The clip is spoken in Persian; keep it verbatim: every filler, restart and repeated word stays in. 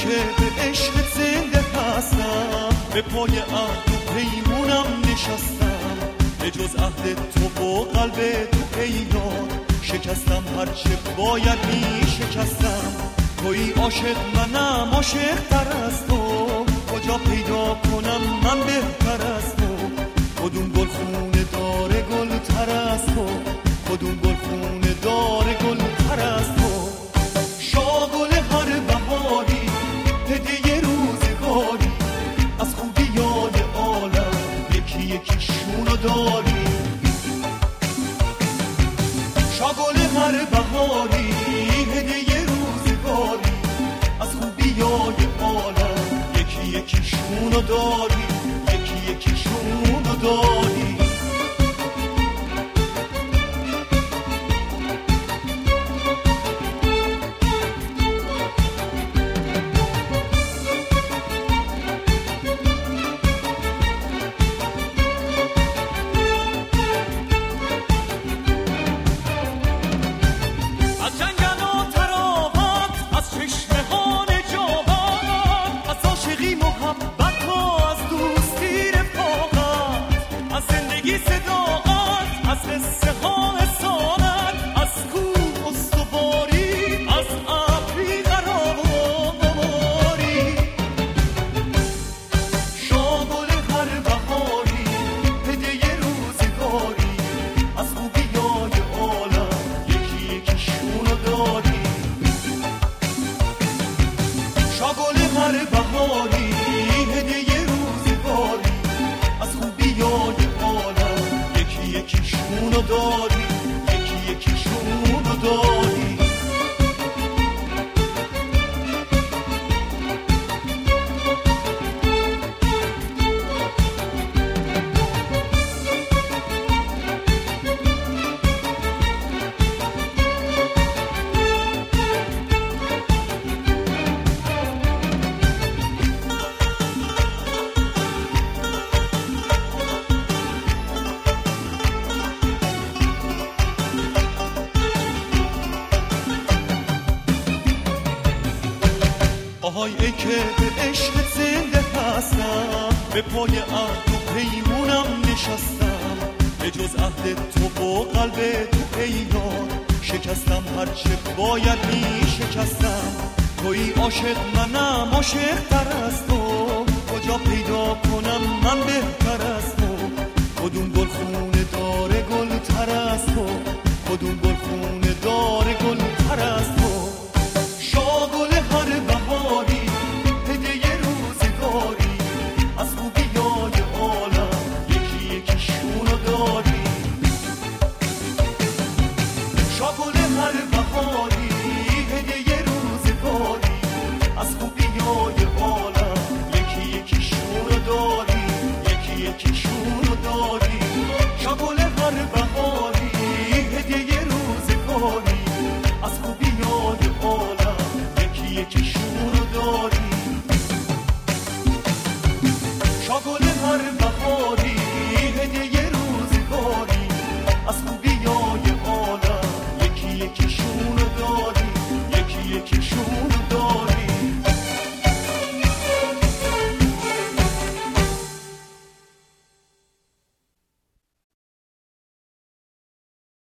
که به عشق زنده هستم، به پای عهد و پیمونم نشستم، به جز عهد تو و قلب تو ایار شکستم هرچه باید می شکستم. توی عاشق منم عاشق تر از تو، کجا پیدا کنم من بهتر از تو؟ کدوم گل خونه داره گل تر از تو؟ کدوم گل خونه داره گل تر از تو؟ شاگل هر بهاری هدیه روزگاری، از خوبیان عالم یکی یکیشونو داری. شاگل هر بهاری هدیه روزگاری، از خوبیان عالم یکی یکیشونو داری، یکی یکیشونو داری. یکیشونو داری، یکی یکیشونو داری. آهای ای که به عشق زنده هستم، به پای عهد و پیمونم نشستم، به جز عهد تو و قلب تو ایار شکستم هرچه باید می شکستم. توی عاشق منم عاشق تر از تو، کجا پیدا کنم من بهتر از تو؟ کدوم گل خونه داره گل تر از تو؟ کدوم گل خونه داره گل تر از تو؟ شاگل هر بهاری هدیه روزگاری، از خوبیای عالم یکی یکیشونو داری. شاگل هر بهاری هدیه روزگاری، از خوبیای عالم یکی یکیشونو داری، یکی یکیشونو داری. شاگل هر